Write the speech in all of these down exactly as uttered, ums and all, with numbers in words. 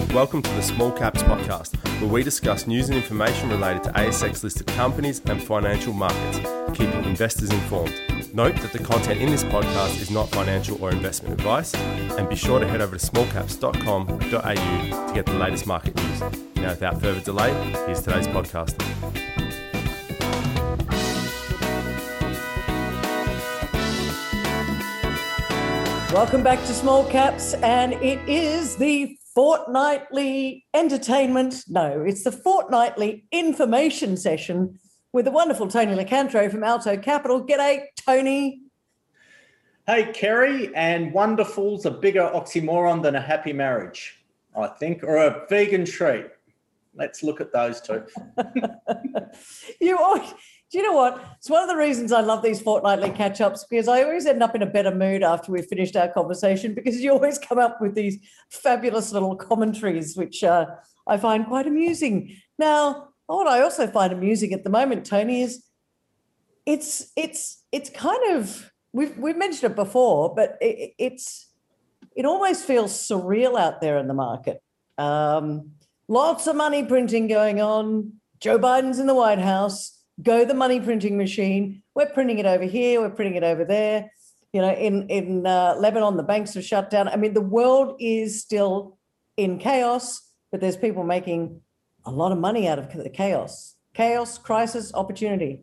welcome to the Small Caps Podcast, where we discuss news and information related to A S X-listed companies and financial markets, keeping investors informed. Note that the content in this podcast is not financial or investment advice, and be sure to head over to small caps dot com dot a u to get the latest market news. Now, without further delay, here's today's podcast. Welcome back to Small Caps, and it is the fortnightly entertainment, no, it's the fortnightly information session with the wonderful Tony Licantro from Alto Capital. G'day, Tony. Hey, Kerry, and wonderful's a bigger oxymoron than a happy marriage, I think, or a vegan treat. Let's look at those two. you always... Do you know what? It's one of the reasons I love these fortnightly catch-ups, because I always end up in a better mood after we've finished our conversation, because you always come up with these fabulous little commentaries, which uh, I find quite amusing. Now, what I also find amusing at the moment, Tony, is it's it's it's kind of, we've we've mentioned it before, but it, it's it always feels surreal out there in the market. Um, lots of money printing going on. Joe Biden's in the White House. Go the money printing machine. We're printing it over here. We're printing it over there. You know, in in uh, Lebanon, the banks are shut down. I mean, the world is still in chaos, but there's people making a lot of money out of the chaos. Chaos, crisis, opportunity.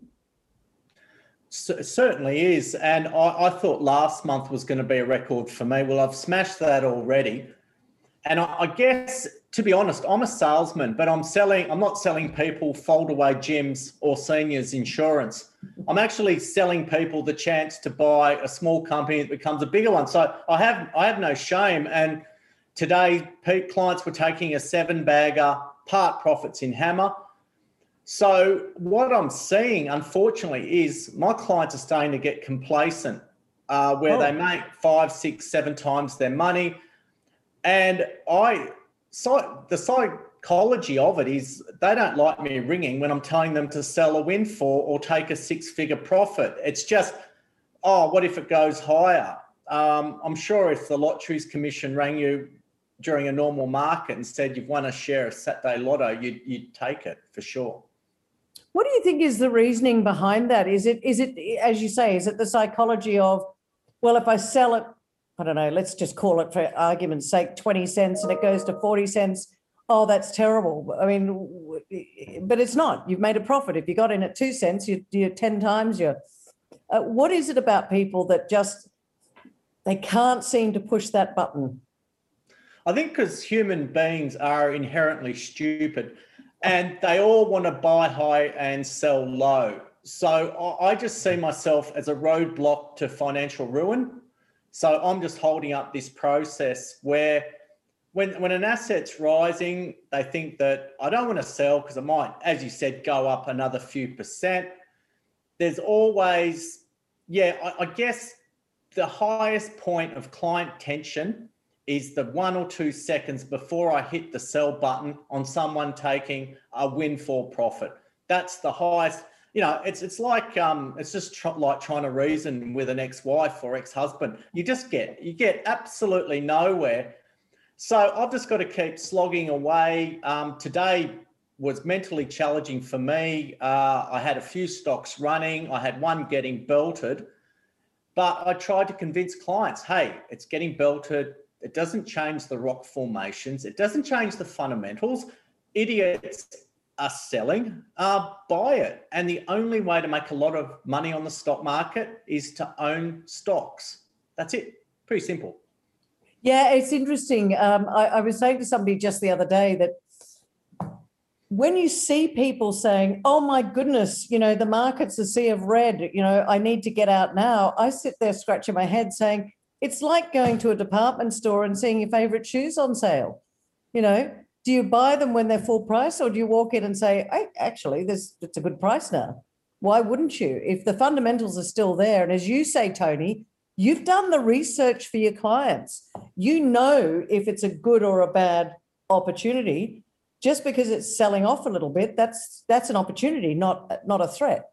C- certainly is. And I, I thought last month was going to be a record for me. Well, I've smashed that already. And I, I guess, to be honest, I'm a salesman, but I'm selling, I'm not selling people fold-away gyms or seniors insurance. I'm actually selling people the chance to buy a small company that becomes a bigger one. So I have I have no shame. And today, clients were taking a seven-bagger, part profits in Hammer. So what I'm seeing, unfortunately, is my clients are starting to get complacent, uh, where oh. they make five, six, seven times their money. And I, so the psychology of it is they don't like me ringing when I'm telling them to sell a windfall or take a six-figure profit. It's just, oh, what if it goes higher? Um, I'm sure if the Lotteries Commission rang you during a normal market and said you've won a share of Saturday Lotto, you'd, you'd take it for sure. What do you think is the reasoning behind that? Is it, is it, as you say, is it the psychology of, well, if I sell it, I don't know, let's just call it, for argument's sake, twenty cents and it goes to forty cents. Oh, that's terrible. I mean, but it's not. You've made a profit. If you got in at two cents, you, you're ten times your... Uh, what is it about people that just, they can't seem to push that button? I think because human beings are inherently stupid and they all want to buy high and sell low. So I just see myself as a roadblock to financial ruin. So I'm just holding up this process where when, when an asset's rising, they think that I don't want to sell because it might, as you said, go up another few percent. There's always, yeah, I, I guess the highest point of client tension is the one or two seconds before I hit the sell button on someone taking a windfall profit. That's the highest. You know, it's it's like um, it's just tr- like trying to reason with an ex-wife or ex-husband. You just get you get absolutely nowhere. So I've just got to keep slogging away. Um, today was mentally challenging for me. Uh, I had a few stocks running. I had one getting belted, but I tried to convince clients, hey, it's getting belted. It doesn't change the rock formations. It doesn't change the fundamentals. Idiots are selling, uh, buy it. And the only way to make a lot of money on the stock market is to own stocks. That's it. Pretty simple. Yeah, it's interesting. Um, I, I was saying to somebody just the other day that when you see people saying, oh my goodness, you know, the market's a sea of red, you know, I need to get out now, I sit there scratching my head saying, it's like going to a department store and seeing your favorite shoes on sale. You know, do you buy them when they're full price, or do you walk in and say, hey, actually, this it's a good price now? Why wouldn't you? If the fundamentals are still there, and as you say, Tony, you've done the research for your clients. You know if it's a good or a bad opportunity. Just because it's selling off a little bit, that's that's an opportunity, not not a threat.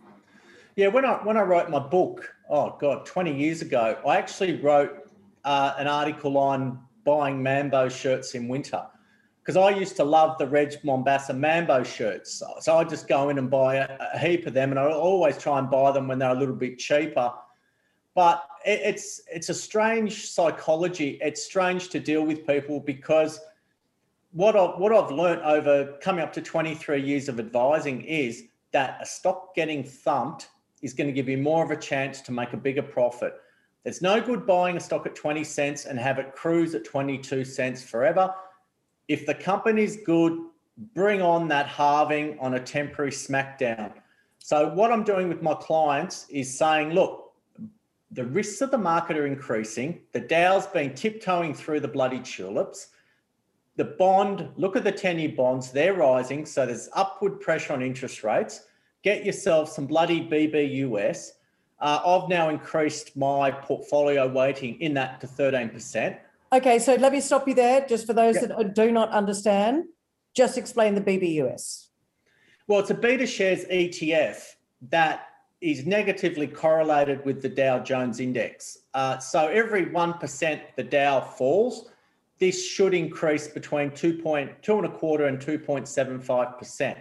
Yeah, when I when I wrote my book, oh God, twenty years ago, I actually wrote uh, an article on buying Mambo shirts in winter. because I used to love the Reg Mombasa Mambo shirts. So, so I'd just go in and buy a, a heap of them, and I always try and buy them when they're a little bit cheaper. But it, it's it's a strange psychology. It's strange to deal with people, because what I've, what I've learned over coming up to twenty-three years of advising is that a stock getting thumped is going to give you more of a chance to make a bigger profit. There's no good buying a stock at twenty cents and have it cruise at twenty-two cents forever. If the company's good, bring on that halving on a temporary smackdown. So what I'm doing with my clients is saying, look, the risks of the market are increasing. The Dow's been tiptoeing through the bloody tulips. The bond, look at the ten-year bonds, they're rising. So there's upward pressure on interest rates. Get yourself some bloody B B U S. Uh, I've now increased my portfolio weighting in that to thirteen percent. Okay, so let me stop you there. Just for those Yep. that do not understand, just explain the B B U S. Well, it's a beta shares E T F that is negatively correlated with the Dow Jones Index. Uh, so every one percent the Dow falls, this should increase between two point two and a quarter and two point seven five percent.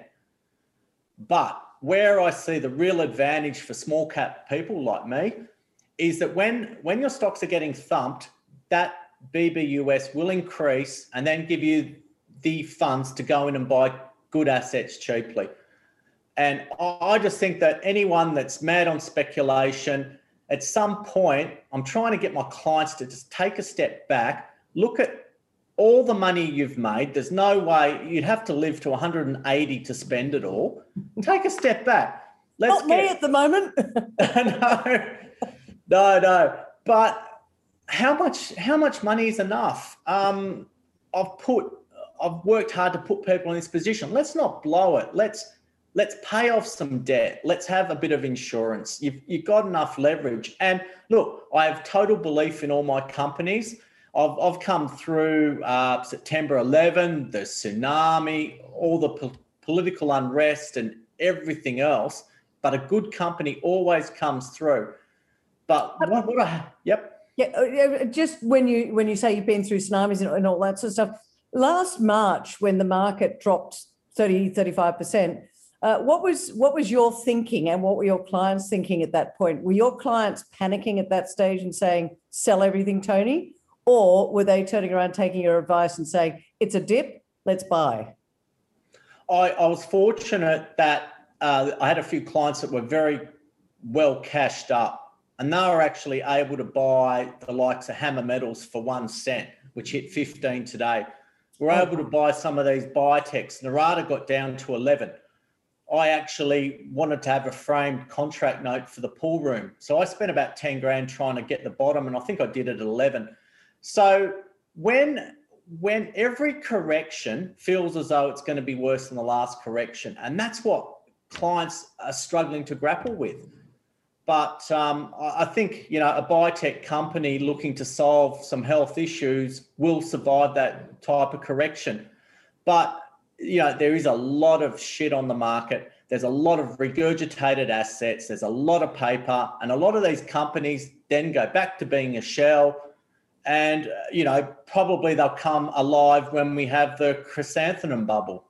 But where I see the real advantage for small cap people like me is that when, when your stocks are getting thumped, that B B U S will increase and then give you the funds to go in and buy good assets cheaply. And I just think that anyone that's mad on speculation, at some point, I'm trying to get my clients to just take a step back, look at all the money you've made. There's no way you'd have to live to one hundred eighty to spend it all. Take a step back. Let's Not get... me at the moment. no, no, no. But how much? How much money is enough? Um, I've put, I've worked hard to put people in this position. Let's not blow it. Let's let's pay off some debt. Let's have a bit of insurance. You've you've got enough leverage. And look, I have total belief in all my companies. I've I've come through uh, September eleventh, the tsunami, all the po- political unrest, and everything else. But a good company always comes through. But what? What? I, yep. Yeah, just when you when you say you've been through tsunamis and, and all that sort of stuff. Last March, when the market dropped thirty, thirty-five percent, uh, what was what was your thinking, and what were your clients thinking at that point? Were your clients panicking at that stage and saying, "Sell everything, Tony"? Or were they turning around, taking your advice and saying, "It's a dip, let's buy"? I, I was fortunate that uh, I had a few clients that were very well cashed up, and they were actually able to buy the likes of Hammer Metals for one cent, which hit fifteen today. We were able to buy some of these biotechs. Narada got down to eleven. I actually wanted to have a framed contract note for the pool room. So I spent about ten grand trying to get the bottom, and I think I did it at eleven. So when, when every correction feels as though it's going to be worse than the last correction, and that's what clients are struggling to grapple with. But um, I think, you know, a biotech company looking to solve some health issues will survive that type of correction. But, you know, there is a lot of shit on the market. There's a lot of regurgitated assets. There's a lot of paper. And a lot of these companies then go back to being a shell. And, you know, probably they'll come alive when we have the chrysanthemum bubble.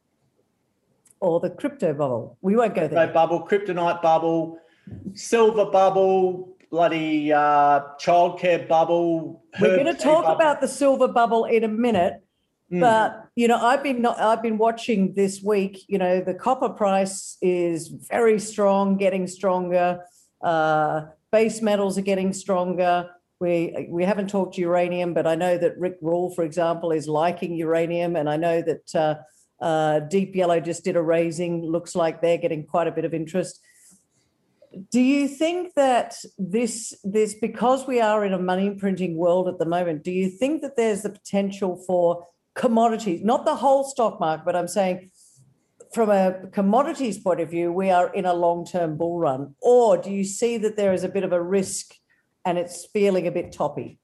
Or the crypto bubble. We won't go there. Crypto bubble, kryptonite bubble, silver bubble, bloody uh, childcare bubble. We're going to talk bubble. about the silver bubble in a minute. Mm. But, you know, I've been I've been watching this week, you know, the copper price is very strong, getting stronger. Uh, base metals are getting stronger. We we haven't talked uranium, but I know that Rick Rule, for example, is liking uranium. And I know that uh, uh, Deep Yellow just did a raising. Looks like they're getting quite a bit of interest. Do you think that this, this because we are in a money printing world at the moment, do you think that there's the potential for commodities, not the whole stock market, but I'm saying from a commodities point of view, we are in a long-term bull run? Or do you see that there is a bit of a risk and it's feeling a bit toppy?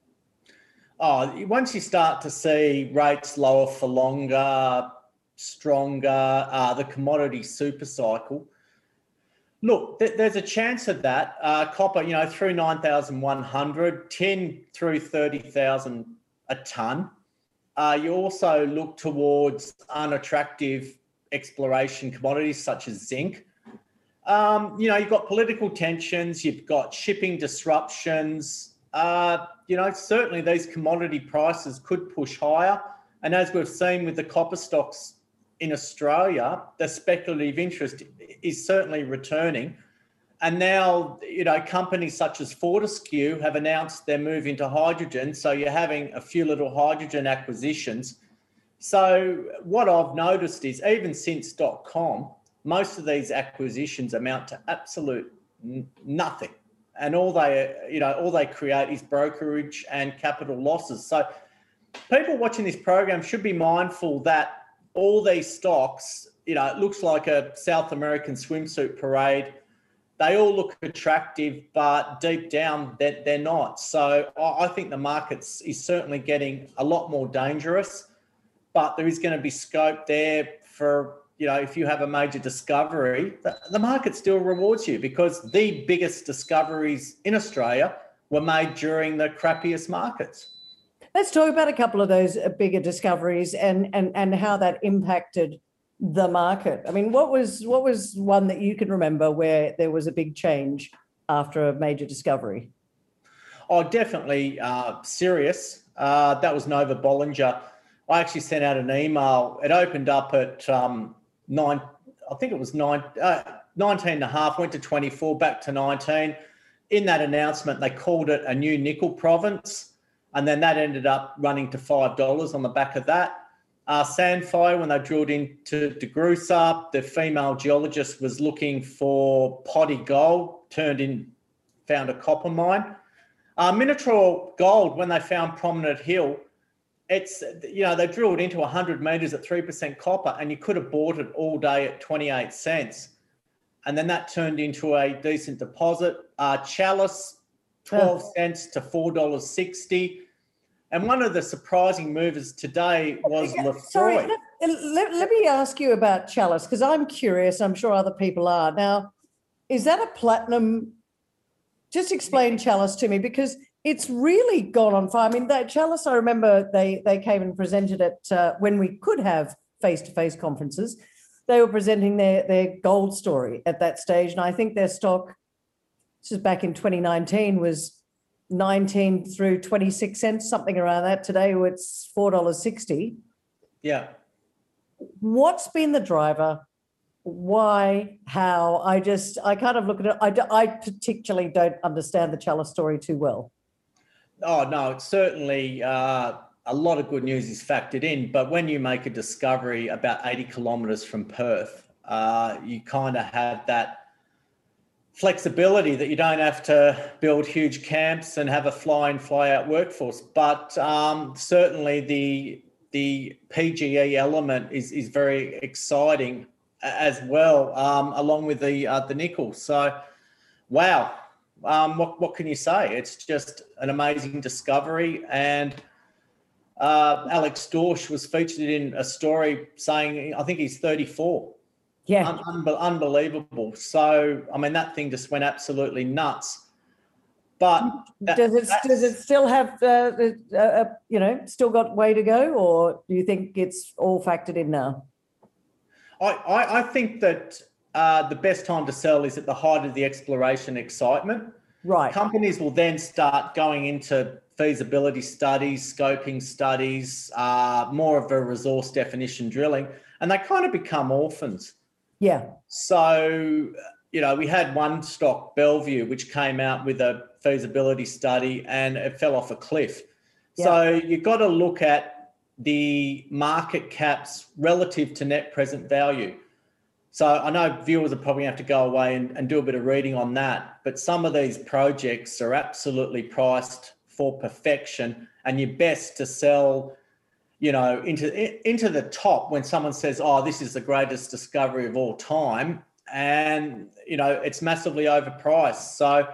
Oh, once you start to see rates lower for longer, stronger, uh, the commodity super cycle, look, th- there's a chance of that. Uh, copper, you know, through nine thousand one hundred, tin through thirty thousand a tonne. uh, you also look towards unattractive exploration commodities such as zinc. Um, you know, you've got political tensions, you've got shipping disruptions. Uh, you know, certainly these commodity prices could push higher. And as we've seen with the copper stocks in Australia, the speculative interest is certainly returning. And now, you know, companies such as Fortescue have announced their move into hydrogen. So you're having a few little hydrogen acquisitions. So what I've noticed is even since dot-com, most of these acquisitions amount to absolute n- nothing. And all they, you know, all they create is brokerage and capital losses. So people watching this program should be mindful that all these stocks, you know, it looks like a South American swimsuit parade. They all look attractive, but deep down they're, they're not. So I think the market is certainly getting a lot more dangerous, but there is going to be scope there for, you know, if you have a major discovery, the, the market still rewards you because the biggest discoveries in Australia were made during the crappiest markets. Let's talk about a couple of those bigger discoveries and and and how that impacted the market. I mean, what was what was one that you can remember where there was a big change after a major discovery? Oh, definitely uh, Sirius. Uh, that was Nova Bollinger. I actually sent out an email. It opened up at um, nine, I think it was nine, uh, nineteen and a half, went to twenty-four, back to nineteen. In that announcement, they called it a new nickel province. And then that ended up running to five dollars on the back of that. Uh, Sandfire, when they drilled into DeGrussa, the female geologist was looking for potty gold, turned in, found a copper mine. Uh, Minotaur Gold, when they found Prominent Hill, it's, you know, they drilled into one hundred metres at three percent copper and you could have bought it all day at twenty-eight cents. And then that turned into a decent deposit. Uh, Chalice, twelve oh. cents to four dollars sixty. And one of the surprising movers today was Lefroy. Sorry, let, let, let me ask you about Chalice, because I'm curious, I'm sure other people are. Now, is that a platinum? Just explain Chalice to me, because it's really gone on fire. I mean, that Chalice, I remember they, they came and presented it uh, when we could have face-to-face conferences. They were presenting their, their gold story at that stage. And I think their stock, this is back in twenty nineteen, was nineteen through twenty-six cents, something around that. Today it's four dollars sixty. Yeah. What's been the driver? Why? How? I just, I kind of look at it. I, I particularly don't understand the Chalice story too well. Oh, no, it's certainly uh, a lot of good news is factored in. But when you make a discovery about eighty kilometres from Perth, uh, you kind of have that flexibility that you don't have to build huge camps and have a fly-in, fly-out workforce. But um, certainly the the P G E element is is very exciting as well, um, along with the uh, the nickel. So, wow, um, what what can you say? It's just an amazing discovery. And uh, Alex Dorsch was featured in a story saying, I think he's thirty-four. Yeah, Un- un- unbelievable. So, I mean, that thing just went absolutely nuts. But that, does it does it still have uh, uh, uh, you know still got way to go, or do you think it's all factored in now? I I, I think that uh, the best time to sell is at the height of the exploration excitement. Right. Companies will then start going into feasibility studies, scoping studies, uh, more of a resource definition drilling, and they kind of become orphans. Yeah. So, you know, we had one stock, Bellevue, which came out with a feasibility study and it fell off a cliff. Yeah. So you've got to look at the market caps relative to net present value. So I know viewers will probably have to go away and, and do a bit of reading on that, but some of these projects are absolutely priced for perfection, and you're best to sell, you know, into into the top when someone says, oh, this is the greatest discovery of all time, and, you know, it's massively overpriced. So,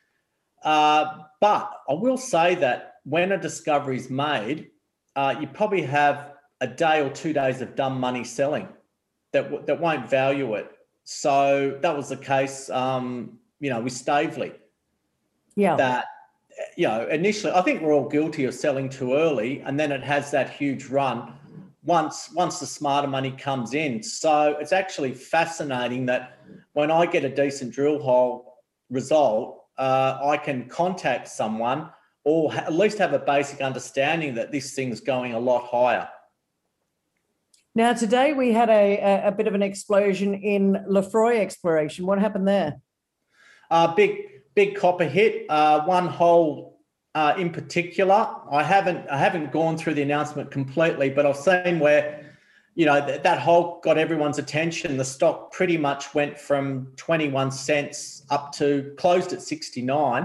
uh, but I will say that when a discovery is made, uh, you probably have a day or two days of dumb money selling that, w- that won't value it. So that was the case, um, you know, with Staveley. Yeah. That you know, initially, I think we're all guilty of selling too early, and then it has that huge run once once the smarter money comes in. So it's actually fascinating that when I get a decent drill hole result, uh, I can contact someone or ha- at least have a basic understanding that this thing's going a lot higher. Now, today we had a, a, a bit of an explosion in Lefroy exploration. What happened there? Uh, big big copper hit. Uh, one hole uh, in particular. I haven't I haven't gone through the announcement completely, but I've seen where, you know, th- that hole got everyone's attention. The stock pretty much went from twenty-one cents up to closed at sixty-nine.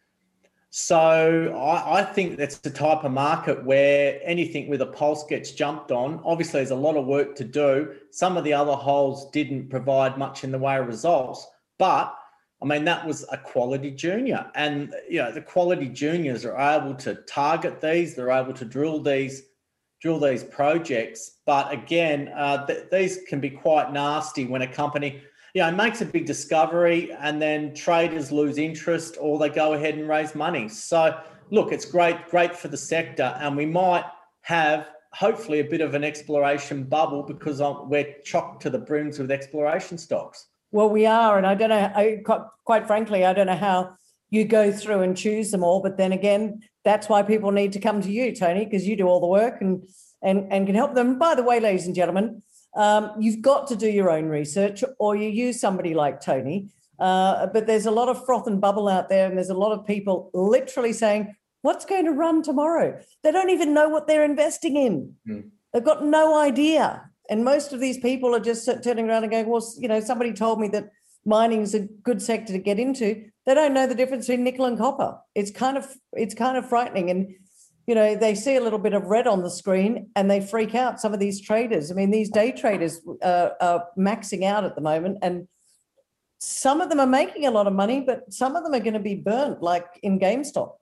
So I, I think that's the type of market where anything with a pulse gets jumped on. Obviously, there's a lot of work to do. Some of the other holes didn't provide much in the way of results, but I mean, that was a quality junior. And, you know, the quality juniors are able to target these, they're able to drill these, drill these projects. But again, uh, th- these can be quite nasty when a company, you know, makes a big discovery and then traders lose interest or they go ahead and raise money. So look, it's great, great for the sector. And we might have hopefully a bit of an exploration bubble because we're chocked to the brims with exploration stocks. Well, we are, and I don't know, I, quite frankly, I don't know how you go through and choose them all, but then again, that's why people need to come to you, Tony, because you do all the work and, and, and can help them. By the way, ladies and gentlemen, um, you've got to do your own research or you use somebody like Tony, uh, but there's a lot of froth and bubble out there, and there's a lot of people literally saying, what's going to run tomorrow? They don't even know what they're investing in. Mm. They've got no idea. And most of these people are just turning around and going, well, you know, somebody told me that mining is a good sector to get into. They don't know the difference between nickel and copper. It's kind of it's kind of frightening. And, you know, they see a little bit of red on the screen and they freak out, some of these traders. I mean, these day traders uh, are maxing out at the moment, and some of them are making a lot of money, but some of them are going to be burnt, like in GameStop.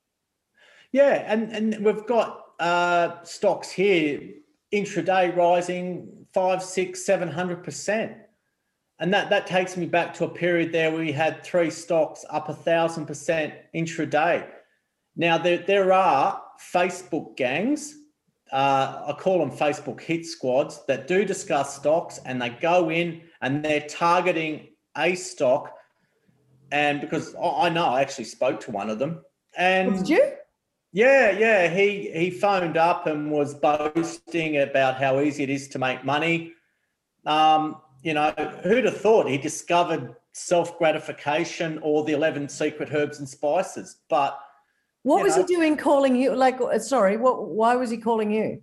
Yeah, and, and we've got uh, stocks here, intraday rising five, six, seven hundred percent, and that that takes me back to a period there where we had three stocks up a thousand percent intraday. Now there there are Facebook gangs, uh, I call them Facebook hit squads, that do discuss stocks, and they go in and they're targeting a stock. And because I know I actually spoke to one of them, and did you? Yeah, yeah. He he phoned up and was boasting about how easy it is to make money. Um, you know, who'd have thought he discovered self-gratification or the eleven secret herbs and spices? But what was know, he doing calling you? Like, sorry, what? Why was he calling you?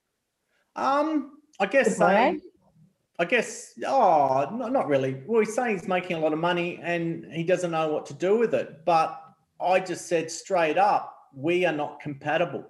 Um, I guess saying, I guess, oh, not, not really. Well, he's saying he's making a lot of money and he doesn't know what to do with it. But I just said straight up, we are not compatible.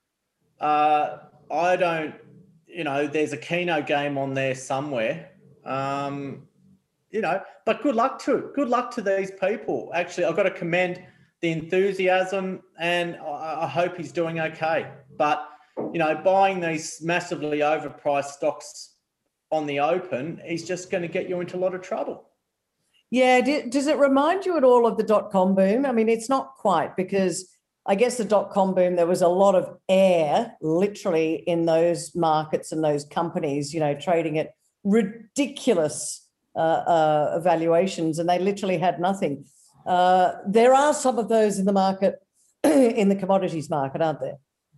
Uh, I don't, you know, there's a Keno game on there somewhere, um, you know, but good luck to good luck to these people. Actually, I've got to commend the enthusiasm, and I, I hope he's doing okay. But, you know, buying these massively overpriced stocks on the open, he's just going to get you into a lot of trouble. Yeah. Does it remind you at all of the dot-com boom? I mean, it's not quite, because I guess the dot-com boom, there was a lot of air literally in those markets and those companies, you know, trading at ridiculous uh, uh, valuations, and they literally had nothing. Uh, there are some of those in the market, in the commodities market, aren't there?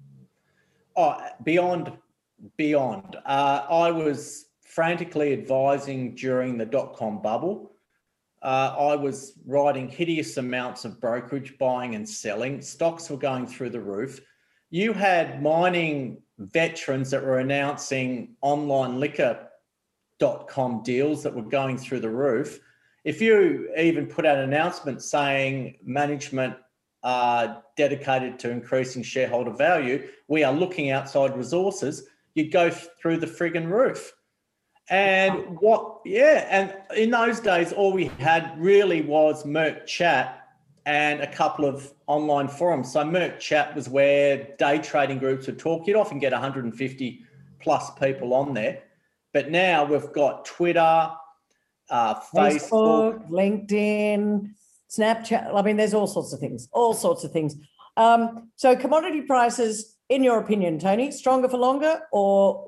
Oh, beyond, beyond. Uh, I was frantically advising during the dot-com bubble. Uh, I was writing hideous amounts of brokerage, buying and selling. Stocks were going through the roof. You had mining veterans that were announcing online liquor dot com deals that were going through the roof. If you even put out an announcement saying management are dedicated to increasing shareholder value, we are looking outside resources, you'd go through the friggin' roof. And what, yeah, and in those days, all we had really was Merc Chat and a couple of online forums. So Merc Chat was where day trading groups would talk. You'd often get one hundred fifty plus people on there. But now we've got Twitter, uh, Facebook, Facebook, LinkedIn, Snapchat. I mean, there's all sorts of things, all sorts of things. Um, so commodity prices, in your opinion, Tony, stronger for longer or?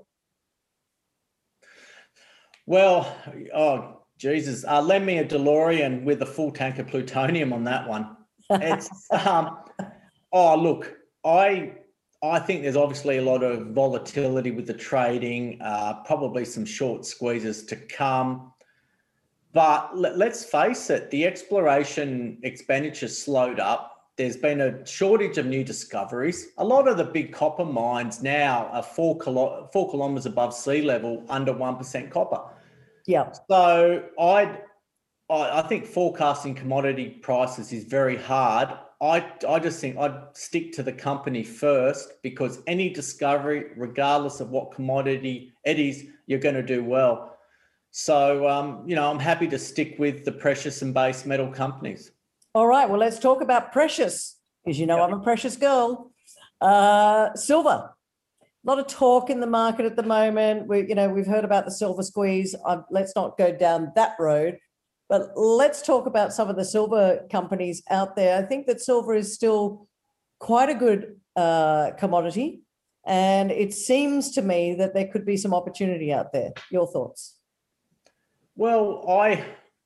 Well, oh, Jesus, uh, lend me a DeLorean with a full tank of plutonium on that one. It's, um, oh, look, I I think there's obviously a lot of volatility with the trading, uh, probably some short squeezes to come. But let, let's face it, the exploration expenditure slowed up. There's been a shortage of new discoveries. A lot of the big copper mines now are four, kilo, four kilometres above sea level, under one percent copper. Yeah. So I'd, I I think forecasting commodity prices is very hard. I, I just think I'd stick to the company first, because any discovery, regardless of what commodity it is, you're going to do well. So, um, you know, I'm happy to stick with the precious and base metal companies. All right. Well, let's talk about precious, because you know yep. I'm a precious girl. Uh, silver. A lot of talk in the market at the moment. We, you know, we've heard about the silver squeeze. Uh, let's not go down that road. But let's talk about some of the silver companies out there. I think that silver is still quite a good uh, commodity, and it seems to me that there could be some opportunity out there. Your thoughts? Well, I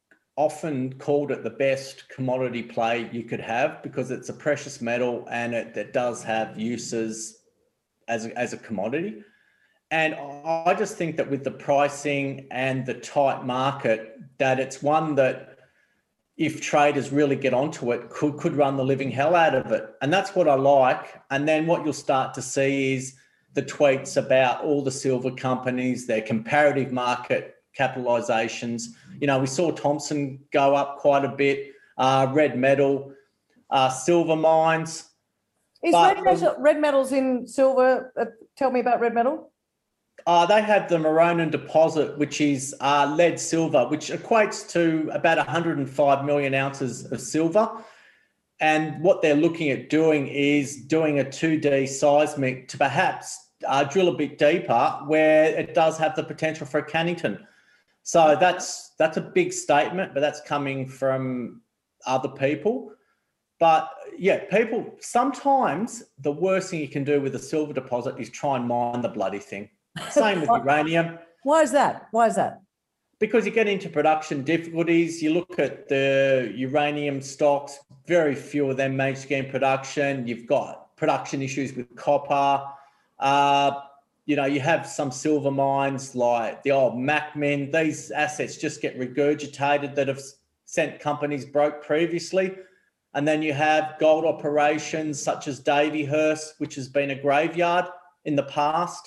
often called it the best commodity play you could have, because it's a precious metal and it, it does have uses as a, as a commodity. And I just think that with the pricing and the tight market, that it's one that if traders really get onto it, could, could run the living hell out of it. And that's what I like. And then what you'll start to see is the tweets about all the silver companies, their comparative market capitalizations. You know, we saw Thompson go up quite a bit, uh, red metal, uh, silver mines. Is but, red, metal, red metals in silver? Uh, tell me about red metal. Uh, they have the Maronan deposit, which is uh, lead silver, which equates to about one hundred five million ounces of silver. And what they're looking at doing is doing a two D seismic to perhaps uh, drill a bit deeper, where it does have the potential for a Cannington. So that's that's a big statement, but that's coming from other people. But yeah, people, sometimes the worst thing you can do with a silver deposit is try and mine the bloody thing. Same with uranium. Why is that? Why is that? Because you get into production difficulties. You look at the uranium stocks, very few of them manage to get in production. You've got production issues with copper. Uh, you know, you have some silver mines like the old Macmin. These assets just get regurgitated that have sent companies broke previously. And then you have gold operations such as Davyhurst, which has been a graveyard in the past.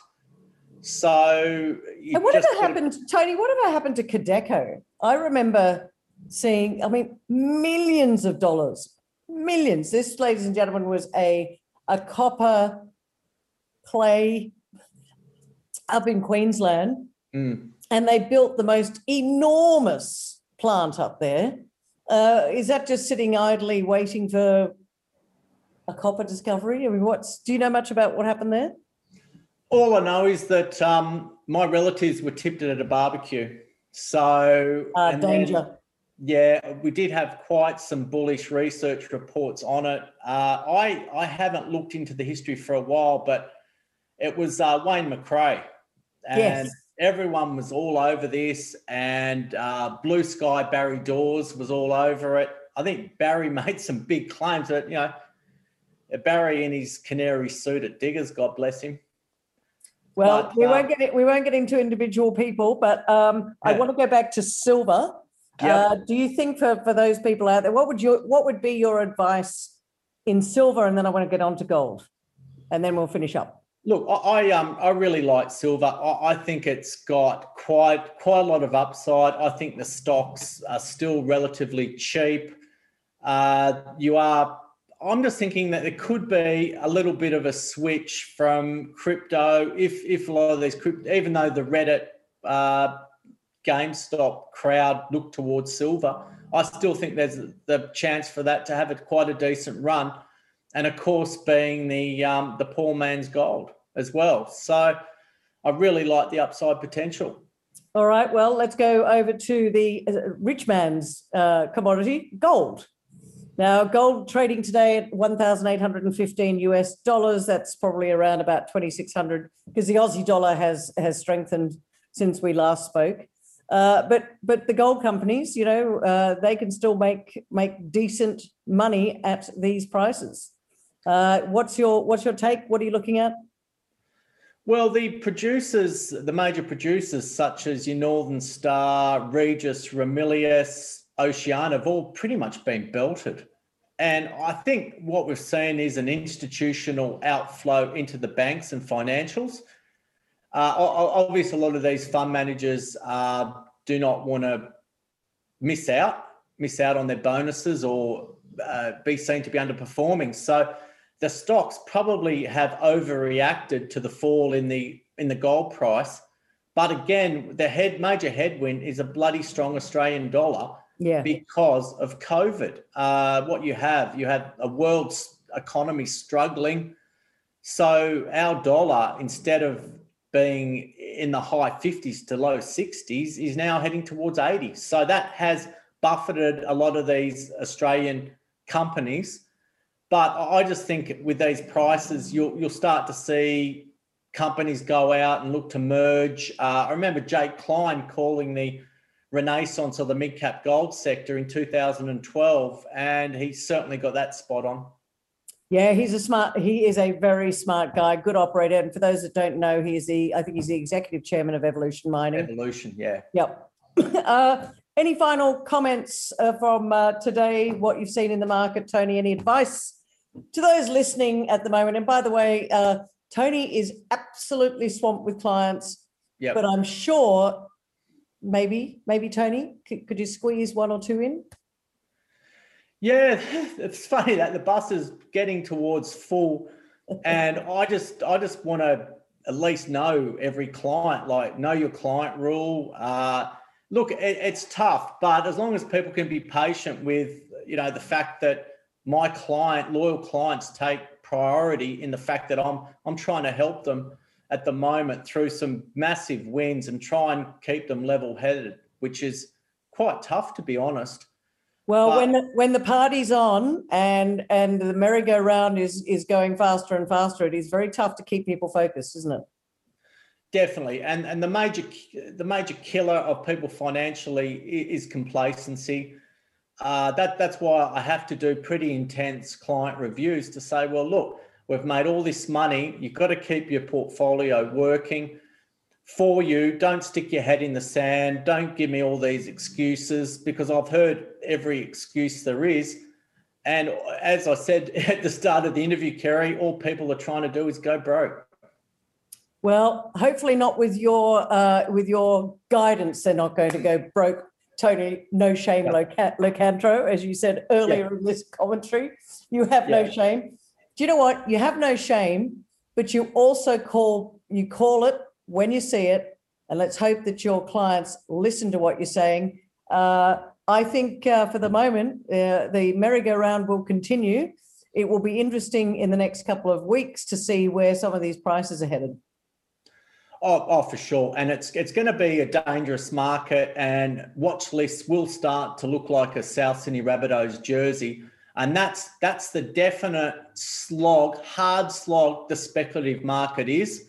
So, and whatever happened, to, Tony, whatever happened to Codeco? I remember seeing, I mean, millions of dollars, millions. This, ladies and gentlemen, was a, a copper play up in Queensland. Mm. And they built the most enormous plant up there. Uh, is that just sitting idly waiting for a copper discovery? I mean, what's, do you know much about what happened there? All I know is that um, my relatives were tipped it at a barbecue. So, uh, danger. Then, yeah, we did have quite some bullish research reports on it. Uh, I I haven't looked into the history for a while, but it was uh, Wayne McRae, and yes. everyone was all over this. And uh, Blue Sky Barry Dawes was all over it. I think Barry made some big claims that, you know, Barry in his canary suit at Diggers, God bless him. Well, but, we uh, won't get it, we won't get into individual people, but um, yeah. I want to go back to silver. Yep. Uh, do you think for, for those people out there, what would you what would be your advice in silver? And then I want to get on to gold, and then we'll finish up. Look, I, I um I really like silver. I, I think it's got quite quite a lot of upside. I think the stocks are still relatively cheap. Uh, you are. I'm just thinking that there could be a little bit of a switch from crypto if if a lot of these crypto, even though the Reddit, uh, GameStop crowd look towards silver, I still think there's the chance for that to have a, quite a decent run, and of course being the um, the poor man's gold as well. So I really like the upside potential. All right, well, let's go over to the rich man's uh, commodity, gold. Now, gold trading today at one thousand eight hundred fifteen U S dollars. That's probably around about twenty-six hundred because the Aussie dollar has has strengthened since we last spoke. Uh, but but the gold companies, you know, uh, they can still make make decent money at these prices. Uh, what's your what's your take? What are you looking at? Well, the producers, the major producers such as your Northern Star, Regis, Ramilius, Oceana have all pretty much been belted. And I think what we've seen is an institutional outflow into the banks and financials. Uh, obviously, a lot of these fund managers uh, do not want to miss out, miss out on their bonuses or uh, be seen to be underperforming. So the stocks probably have overreacted to the fall in the in the gold price. But again, the head major headwind is a bloody strong Australian dollar. Yeah. Because of COVID. Uh, what you have, you have a world economy struggling. So our dollar, instead of being in the high fifties to low sixties, is now heading towards eighty. So that has buffeted a lot of these Australian companies. But I just think with these prices, you'll, you'll start to see companies go out and look to merge. Uh, I remember Jake Klein calling the renaissance of the mid-cap gold sector in two thousand twelve, and he certainly got that spot on. Yeah, he's a smart, he is a very smart guy, good operator. And for those that don't know, he's the, I think he's the executive chairman of Evolution Mining. Evolution, yeah. Yep. uh, any final comments uh, from uh, today, what you've seen in the market, Tony? Any advice to those listening at the moment? And by the way, uh, Tony is absolutely swamped with clients, yep. But I'm sure maybe, maybe Tony, could, could you squeeze one or two in? Yeah, it's funny that the bus is getting towards full, and I just, I just want to at least know every client, like know your client rule. Uh, look, it, it's tough, but as long as people can be patient with, you know, the fact that my client, loyal clients take priority in the fact that I'm, I'm trying to help them at the moment through some massive wins and try and keep them level-headed, which is quite tough, to be honest. Well, but, when the, when the party's on and and the merry-go-round is is going faster and faster, it is very tough to keep people focused, isn't it? Definitely, and and the major the major killer of people financially is complacency. Uh, that that's why I have to do pretty intense client reviews to say, well, look, we've made all this money. You've got to keep your portfolio working for you. Don't stick your head in the sand. Don't give me all these excuses, because I've heard every excuse there is. And as I said at the start of the interview, Kerry, all people are trying to do is go broke. Well, hopefully not with your uh, with your guidance. They're not going to go broke. Tony, no shame, yep. Locandro, as you said earlier, yep. in this commentary. You have no yep. shame. Do you know what? You have no shame, but you also call you call it when you see it, and let's hope that your clients listen to what you're saying. Uh, I think uh, for the moment, uh, the merry-go-round will continue. It will be interesting in the next couple of weeks to see where some of these prices are headed. Oh, oh, for sure. And it's it's going to be a dangerous market, and watch lists will start to look like a South Sydney Rabbitohs jersey. And that's that's the definite slog, hard slog the speculative market is.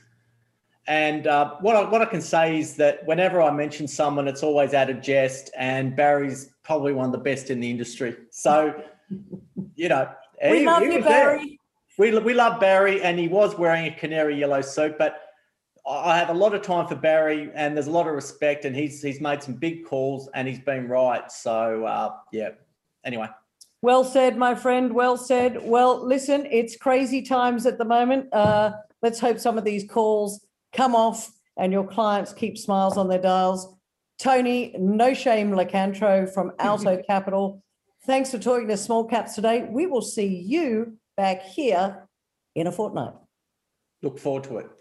And uh, what, I, what I can say is that whenever I mention someone, it's always out of jest, and Barry's probably one of the best in the industry. So, you know. We he, love he you, Barry. We, we love Barry, and he was wearing a canary yellow suit, but I have a lot of time for Barry, and there's a lot of respect, and he's he's made some big calls, and he's been right. So, uh, yeah, anyway. Well said, my friend, well said. Well, listen, it's crazy times at the moment. Uh, let's hope some of these calls come off and your clients keep smiles on their dials. Tony, no shame, Locandro from Alto Capital. Thanks for talking to Small Caps today. We will see you back here in a fortnight. Look forward to it.